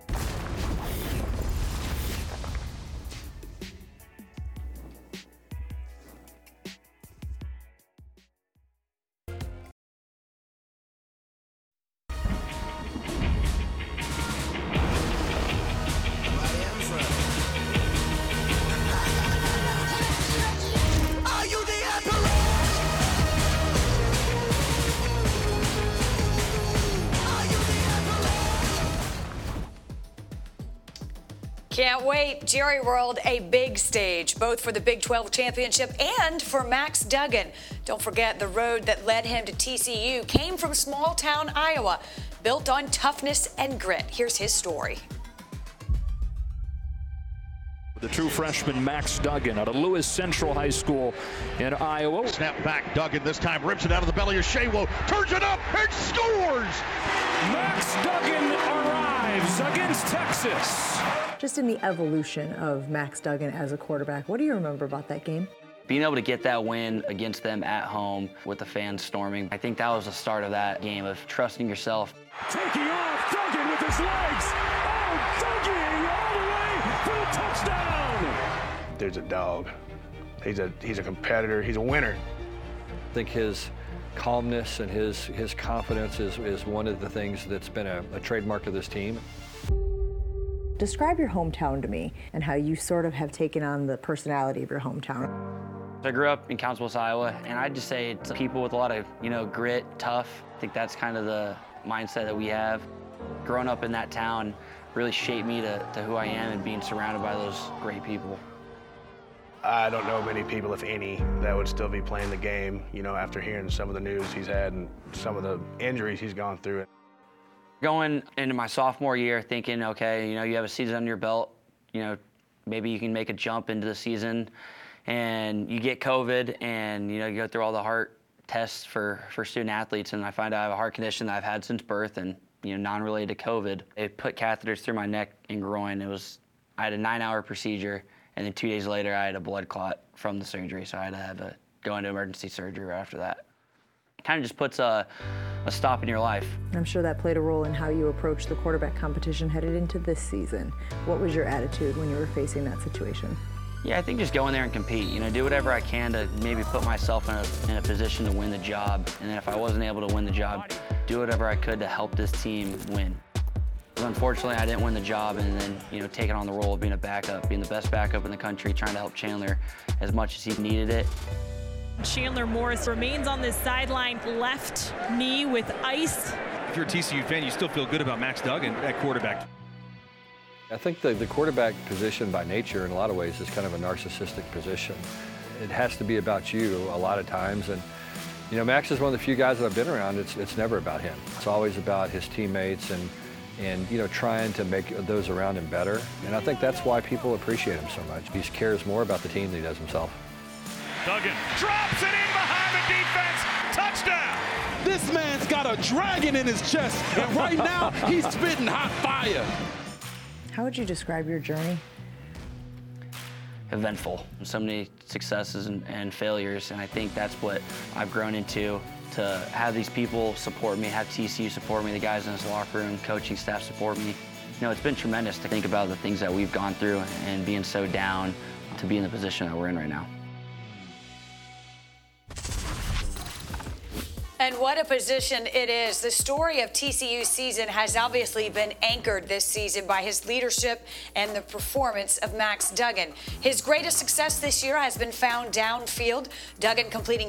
Can't wait. Jerry World, a big stage, both for the Big 12 championship and for Max Duggan. Don't forget, the road that led him to TCU came from small town Iowa, built on toughness and grit. Here's his story. The true freshman Max Duggan out of Lewis Central High School in Iowa. Snap back, Duggan this time rips it out of the belly of Shawo, turns it up and scores! Max Duggan arrives against Texas. Just in the evolution of Max Duggan as a quarterback, what do you remember about that game? Being able to get that win against them at home with the fans storming, I think that was the start of that game of trusting yourself. Taking off, Duggan with his legs. Oh, Duggan all the way for the touchdown. There's a dog. He's a competitor. He's a winner. I think his calmness and his confidence is one of the things that's been a trademark of this team. Describe your hometown to me and how you sort of have taken on the personality of your hometown. I grew up in Council Bluffs, Iowa, and I'd just say it's people with a lot of, grit, tough. I think that's kind of the mindset that we have. growing up in that town really shaped me to who I am and being surrounded by those great people. I don't know many people, if any, that would still be playing the game, you know, after hearing some of the news he's had and some of the injuries he's gone through. Going into my sophomore year thinking, okay, you know, you have a season under your belt, you know, maybe you can make a jump into the season, and you get COVID and, you know, you go through all the heart tests for student athletes, and I find out I have a heart condition that I've had since birth and, you know, non-related to COVID. They put catheters through my neck and groin. I had a 9-hour procedure, and then 2 days later I had a blood clot from the surgery, so I had to go into emergency surgery right after that. It kind of just puts a stop in your life. I'm sure that played a role in how you approached the quarterback competition headed into this season. What was your attitude when you were facing that situation? Yeah, I think just go in there and compete. You know, do whatever I can to maybe put myself in a position to win the job. And then if I wasn't able to win the job, do whatever I could to help this team win. But unfortunately, I didn't win the job, and then, you know, taking on the role of being a backup, being the best backup in the country, trying to help Chandler as much as he needed it. Chandler Morris remains on this sideline, left knee with ice. If you're a TCU fan, you still feel good about Max Duggan at quarterback. I think the quarterback position by nature in a lot of ways is kind of a narcissistic position. It has to be about you a lot of times, and you know, Max is one of the few guys that I've been around. It's never about him. It's always about his teammates and you know, trying to make those around him better. And I think that's why people appreciate him so much. He cares more about the team than he does himself. Duggan drops it in behind the defense. Touchdown. This man's got a dragon in his chest, and right now he's spitting hot fire. How would you describe your journey? Eventful. So many successes and failures, and I think that's what I've grown into, to have these people support me, have TCU support me, the guys in this locker room, coaching staff support me. You know, it's been tremendous to think about the things that we've gone through and being so down to be in the position that we're in right now. And what a position it is. The story of TCU's season has obviously been anchored this season by his leadership and the performance of Max Duggan. His greatest success this year has been found downfield. Duggan completing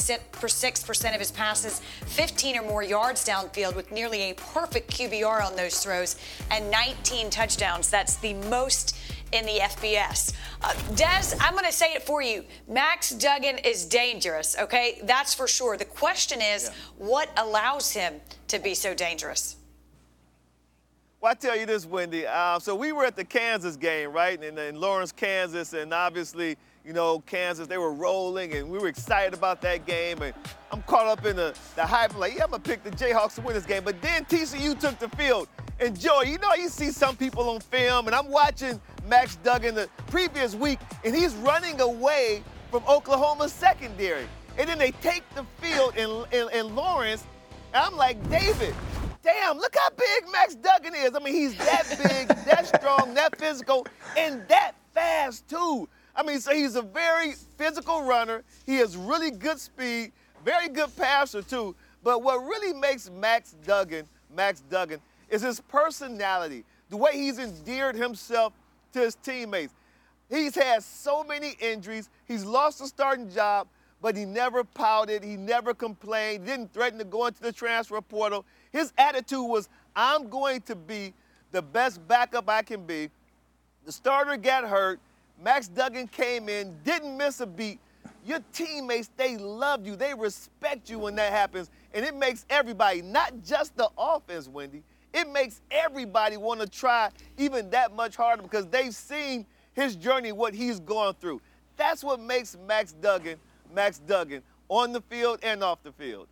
56% of his passes, 15 or more yards downfield with nearly a perfect QBR on those throws and 19 touchdowns. That's the most in the FBS. Des, I'm going to say it for you. Max Duggan is dangerous, okay? That's for sure. The question is, what allows him to be so dangerous? Well, I tell you this, Wendy. So we were at the Kansas game, right, in Lawrence, Kansas, and obviously, you know, Kansas, they were rolling, and we were excited about that game, and I'm caught up in the hype, like, yeah, I'm going to pick the Jayhawks to win this game. But then TCU took the field. And, Joey, you know, you see some people on film, and I'm watching Max Duggan the previous week, and he's running away from Oklahoma's secondary. And then they take the field in Lawrence, and I'm like, David, damn, look how big Max Duggan is. I mean, he's that big, that strong, that physical, and that fast, too. I mean, so he's a very physical runner. He has really good speed, very good passer, too. But what really makes Max Duggan, is his personality, the way he's endeared himself to his teammates. He's had so many injuries. He's lost a starting job, but he never pouted. He never complained. He didn't threaten to go into the transfer portal. His attitude was, I'm going to be the best backup I can be. The starter got hurt. Max Duggan came in, didn't miss a beat. Your teammates, they love you. They respect you when that happens. And it makes everybody, not just the offense, Wendy, it makes everybody want to try even that much harder because they've seen his journey, what he's gone through. That's what makes Max Duggan on the field and off the field.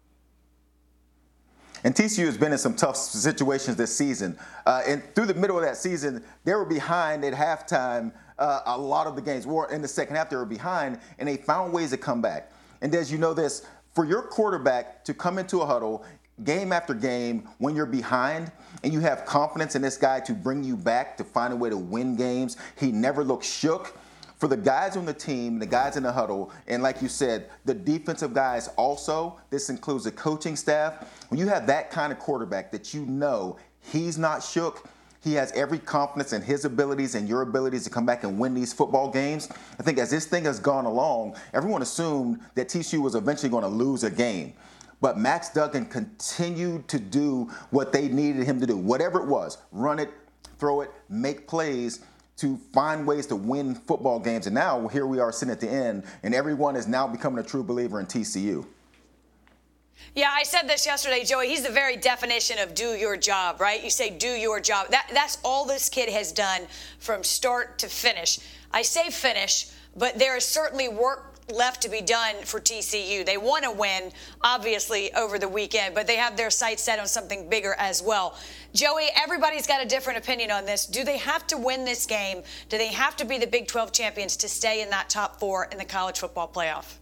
And TCU has been in some tough situations this season. And through the middle of that season, they were behind at halftime a lot of the games. In the second half, they were behind, and they found ways to come back. And as you know this, for your quarterback to come into a huddle game after game when you're behind and you have confidence in this guy to bring you back, to find a way to win games, he never looks shook. For the guys on the team, the guys in the huddle, and like you said, the defensive guys also, this includes the coaching staff. When you have that kind of quarterback that you know he's not shook, he has every confidence in his abilities and your abilities to come back and win these football games. I think as this thing has gone along, everyone assumed that TCU was eventually going to lose a game. But Max Duggan continued to do what they needed him to do, whatever it was, run it, throw it, make plays to find ways to win football games. And now here we are sitting at the end, and everyone is now becoming a true believer in TCU. Yeah, I said this yesterday, Joey. He's the very definition of do your job, right? You say do your job. That's all this kid has done from start to finish. I say finish, but there is certainly work left to be done for TCU. They want to win, obviously, over the weekend, but they have their sights set on something bigger as well. Joey, everybody's got a different opinion on this. Do they have to win this game? Do they have to be the Big 12 champions to stay in that top 4 in the college football playoff?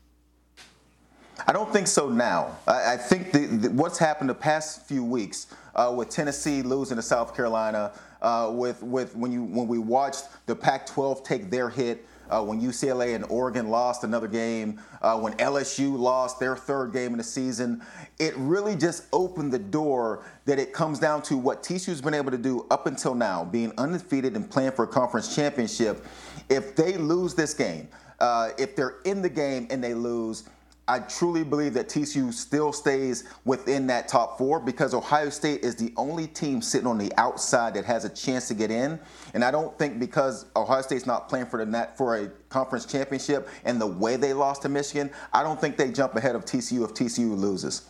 I don't think so now. I think what's happened the past few weeks with Tennessee losing to South Carolina, when we watched the Pac-12 take their hit, when UCLA and Oregon lost another game, when LSU lost their 3rd game in the season, it really just opened the door that it comes down to what TCU's been able to do up until now, being undefeated and playing for a conference championship. If they lose this game, if they're in the game and they lose, I truly believe that TCU still stays within that top 4 because Ohio State is the only team sitting on the outside that has a chance to get in. And I don't think because Ohio State's not playing for a conference championship and the way they lost to Michigan, I don't think they jump ahead of TCU if TCU loses.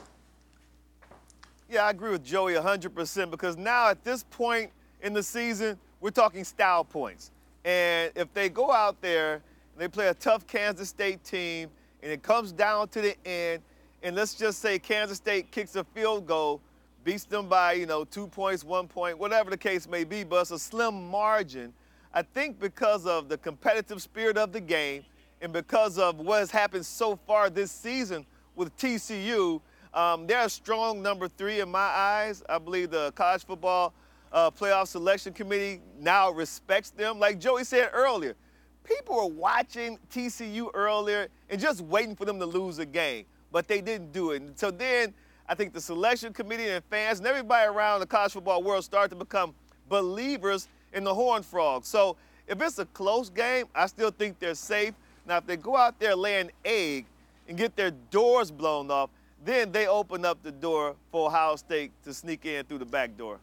Yeah, I agree with Joey 100% because now at this point in the season, we're talking style points. And if they go out there and they play a tough Kansas State team, and it comes down to the end, and let's just say Kansas State kicks a field goal, beats them by, 2 points, 1 point, whatever the case may be, but it's a slim margin. I think because of the competitive spirit of the game and because of what has happened so far this season with TCU, they're a strong number 3 in my eyes. I believe the College Football Playoff Selection Committee now respects them. Like Joey said earlier, people were watching TCU earlier and just waiting for them to lose a game, but they didn't do it. And so then I think the selection committee and fans and everybody around the college football world started to become believers in the Horned Frogs. So if it's a close game, I still think they're safe. Now, if they go out there, lay an egg, and get their doors blown off, then they open up the door for Ohio State to sneak in through the back door.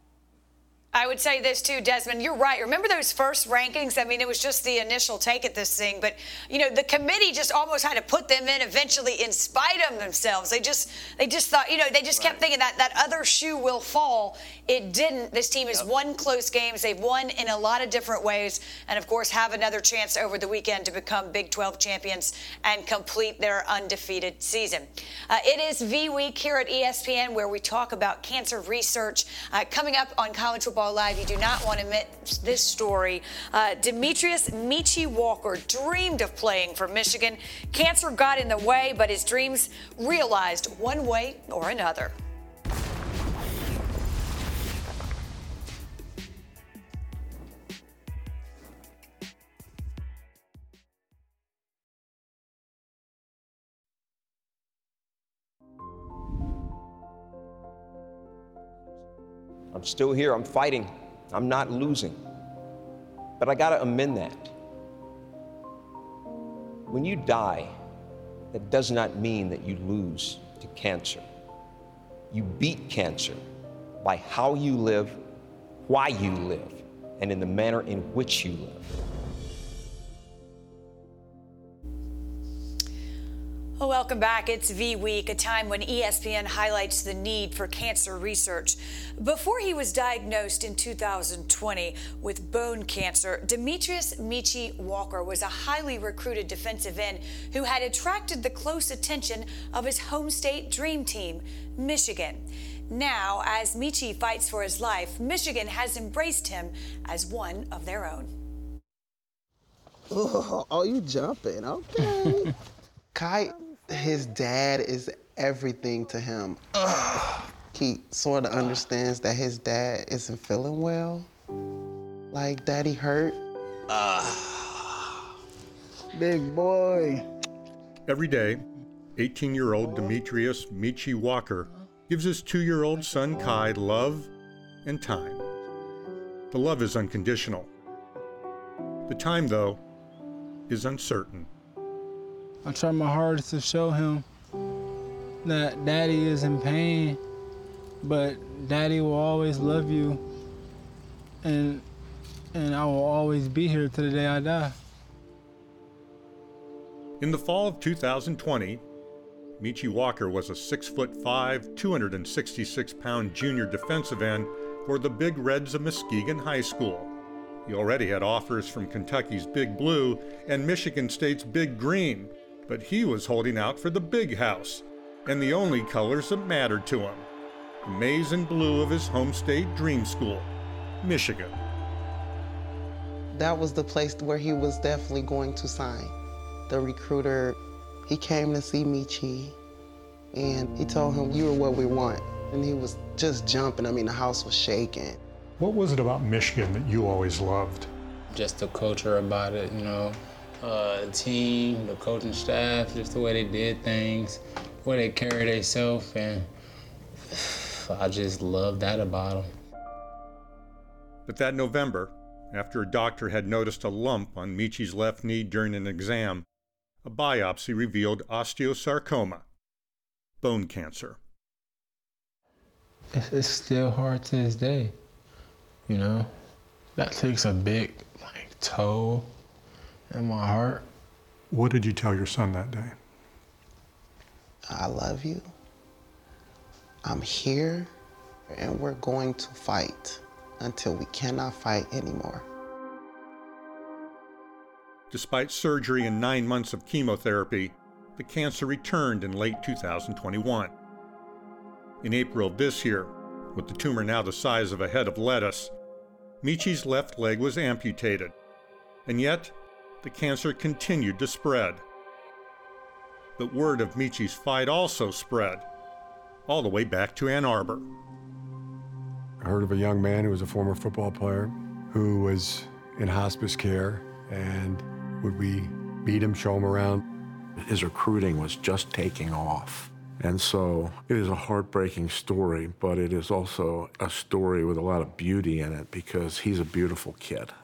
I would say this too, Desmond. You're right. Remember those first rankings? I mean, it was just the initial take at this thing. But, the committee just almost had to put them in eventually in spite of themselves. They just thought, they just kept thinking that other shoe will fall. It didn't. This team has won close games. They've won in a lot of different ways. And, of course, have another chance over the weekend to become Big 12 champions and complete their undefeated season. It is V Week here at ESPN where we talk about cancer research. Coming up on College Football Live, you do not want to miss this story. Demetrius Michi Walker dreamed of playing for Michigan. Cancer got in the way, but his dreams realized one way or another. I'm still here, I'm fighting, I'm not losing. But I gotta amend that. When you die, that does not mean that you lose to cancer. You beat cancer by how you live, why you live, and in the manner in which you live. Well, welcome back. It's V Week, a time when ESPN highlights the need for cancer research. Before he was diagnosed in 2020 with bone cancer, Demetrius Michi Walker was a highly recruited defensive end who had attracted the close attention of his home state dream team, Michigan. Now, as Michi fights for his life, Michigan has embraced him as one of their own. Oh, you jumping. Okay. Kai, his dad is everything to him. He sort of understands that his dad isn't feeling well. Like, Daddy hurt. Big boy. Every day, 18-year-old Demetrius Michi Walker gives his 2-year-old son Kai love and time. The love is unconditional. The time, though, is uncertain. I try my hardest to show him that Daddy is in pain, but Daddy will always love you, and I will always be here to the day I die. In the fall of 2020, Michi Walker was a 6'5", 266-pound junior defensive end for the Big Reds of Muskegon High School. He already had offers from Kentucky's Big Blue and Michigan State's Big Green, but he was holding out for the Big House and the only colors that mattered to him, the maize and blue of his home state dream school, Michigan. That was the place where he was definitely going to sign. The recruiter, he came to see Michi, and he told him, "You are what we want." And he was just jumping. I mean, the house was shaking. What was it about Michigan that you always loved? Just the culture about it, the team, the coaching staff, just the way they did things, the way they carried themselves, and I just loved that about them. But that November, after a doctor had noticed a lump on Michi's left knee during an exam, a biopsy revealed osteosarcoma, bone cancer. It's still hard to this day, That takes a big, toll in my heart. What did you tell your son that day? I love you. I'm here, and we're going to fight until we cannot fight anymore. Despite surgery and 9 months of chemotherapy, the cancer returned in late 2021. In April of this year, with the tumor now the size of a head of lettuce, Michi's left leg was amputated, and yet the cancer continued to spread. But word of Michi's fight also spread, all the way back to Ann Arbor. I heard of a young man who was a former football player who was in hospice care, and would we meet him, show him around? His recruiting was just taking off. And so it is a heartbreaking story, but it is also a story with a lot of beauty in it because he's a beautiful kid.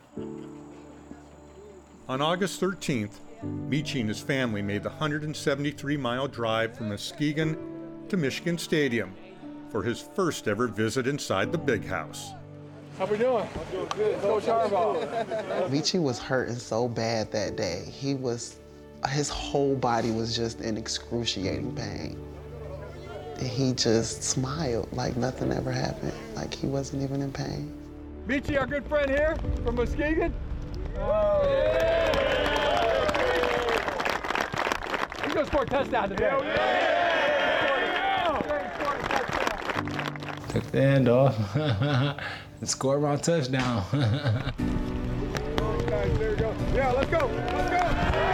On August 13th, Michi and his family made the 173-mile drive from Muskegon to Michigan Stadium for his first ever visit inside the Big House. How we doing? I'm doing good. Coach Harbaugh. Michi was hurting so bad that day. His whole body was just in excruciating pain. And he just smiled like nothing ever happened, like he wasn't even in pain. Michi, our good friend here from Muskegon. He's gonna score a touchdown today. Took the end off and scored my touchdown. There you go. Yeah, let's go. Let's go.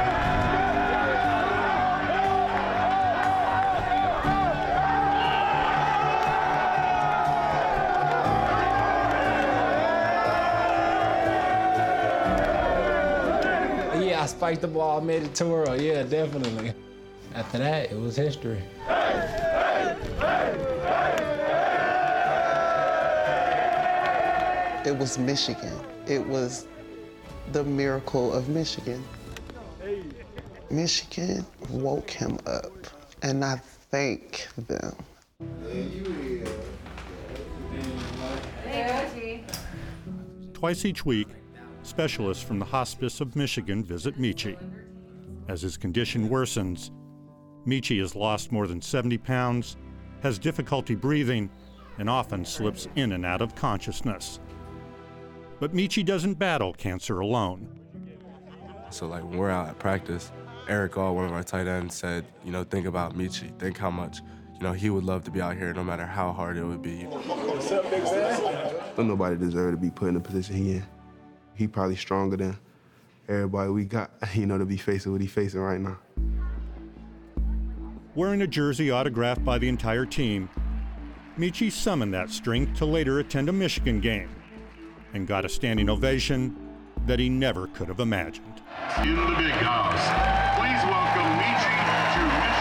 Yeah, I spiked the ball, made it twirl. Yeah, definitely. After that, it was history. It was Michigan. It was the miracle of Michigan. Michigan woke him up, and I thank them. Twice each week, specialists from the Hospice of Michigan visit Michi. As his condition worsens, Michi has lost more than 70 pounds, has difficulty breathing, and often slips in and out of consciousness. But Michi doesn't battle cancer alone. So when we're out at practice, Eric All, one of our tight ends, said, think about Michi. Think how much, he would love to be out here no matter how hard it would be. What's up, big man? But nobody deserves to be put in the position he in. He probably stronger than everybody we got, to be facing what he's facing right now. Wearing a jersey autographed by the entire team, Michi summoned that strength to later attend a Michigan game and got a standing ovation that he never could have imagined. In the Big House, please welcome Michi to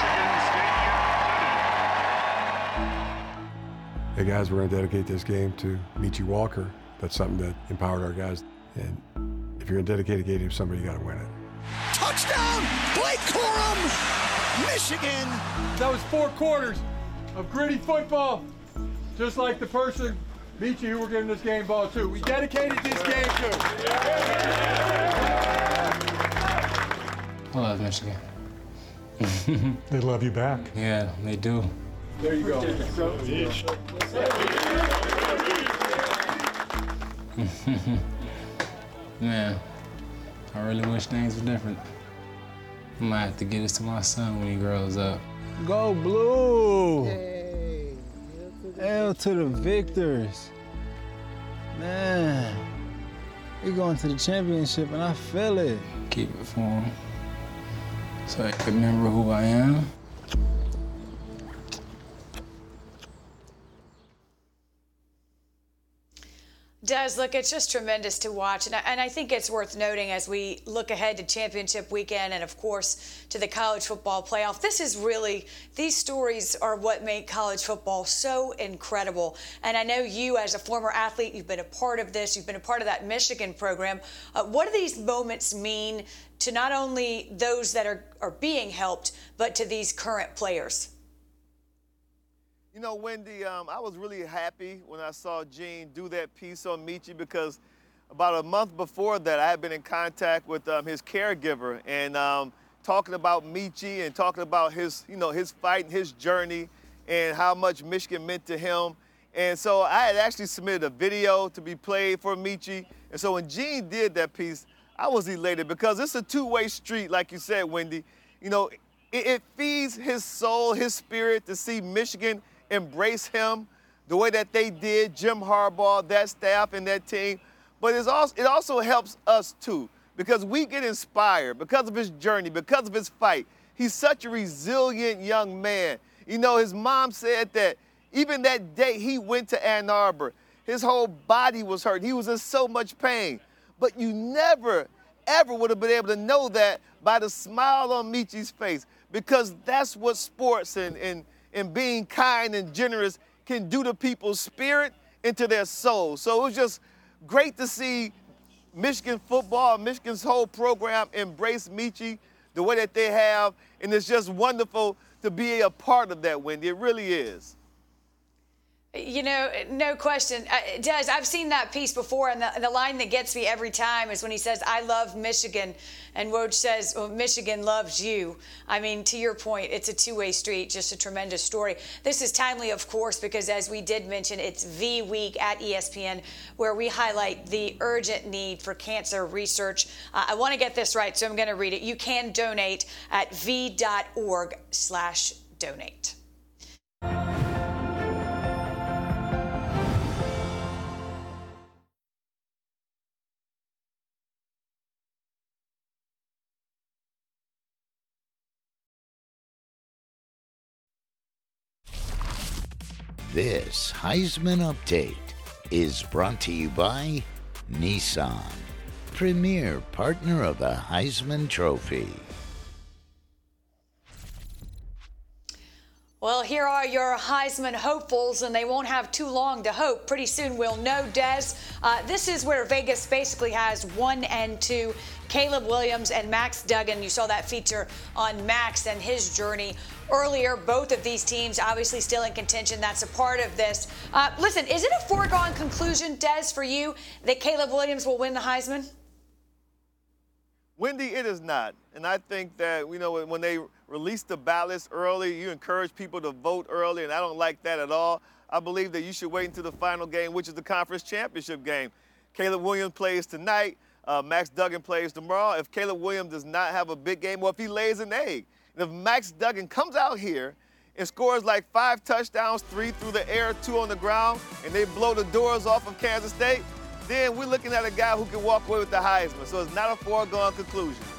Michigan Stadium. Hey guys, we're going to dedicate this game to Michi Walker. That's something that empowered our guys. And if you're going to dedicate a game to somebody, you got to win it. Touchdown, Blake Corum! Michigan. That was 4 quarters of gritty football, just like the person, Michi, who we're giving this game ball to. We dedicated this game to. I love Michigan. They love you back. Yeah, they do. There you go. Man, I really wish things were different. I might have to get this to my son when he grows up. Go Blue! L to the victors. Man, we going to the championship and I feel it. Keep it for him so I can remember who I am. Des, look, it's just tremendous to watch. And I think it's worth noting as we look ahead to championship weekend and, of course, to the college football playoff. These stories are what make college football so incredible. And I know you, as a former athlete, you've been a part of this. You've been a part of that Michigan program. What do these moments mean to not only those that are being helped, but to these current players? You know, Wendy, I was really happy when I saw Gene do that piece on Michi because about a month before that, I had been in contact with his caregiver and talking about Michi and talking about his fight and his journey and how much Michigan meant to him. And so I had actually submitted a video to be played for Michi. And so when Gene did that piece, I was elated because it's a two-way street, like you said, Wendy. You know, it feeds his soul, his spirit to see Michigan embrace him the way that they did, Jim Harbaugh, that staff and that team. But it also helps us too because we get inspired because of his journey, because of his fight. He's such a resilient young man. You know, his mom said that even that day he went to Ann Arbor, his whole body was hurt. He was in so much pain. But you never, ever would have been able to know that by the smile on Michi's face because that's what sports and being kind and generous can do to people's spirit and to their soul. So it was just great to see Michigan football, Michigan's whole program embrace Michi the way that they have. And it's just wonderful to be a part of that, Wendy. It really is. You know, no question. Des, I've seen that piece before, and the line that gets me every time is when he says, I love Michigan, and Woj says, well, Michigan loves you. I mean, to your point, it's a two-way street, just a tremendous story. This is timely, of course, because as we did mention, it's V Week at ESPN, where we highlight the urgent need for cancer research. I want to get this right, so I'm going to read it. You can donate at v.org/donate. This Heisman Update is brought to you by Nissan, premier partner of the Heisman Trophy. Well, here are your Heisman hopefuls, and they won't have too long to hope. Pretty soon we'll know, Des. This is where Vegas basically has 1 and 2. Caleb Williams and Max Duggan. You saw that feature on Max and his journey earlier. Both of these teams obviously still in contention. That's a part of this. Listen, is it a foregone conclusion, Des, for you that Caleb Williams will win the Heisman? Wendy, it is not. And I think that, you know, when they release the ballots early, you encourage people to vote early, and I don't like that at all. I believe that you should wait until the final game, which is the conference championship game. Caleb Williams plays tonight. Max Duggan plays tomorrow. If Caleb Williams does not have a big game, or if he lays an egg, and if Max Duggan comes out here and scores like 5 touchdowns, 3 through the air, 2 on the ground, and they blow the doors off of Kansas State, then we're looking at a guy who can walk away with the Heisman. So it's not a foregone conclusion.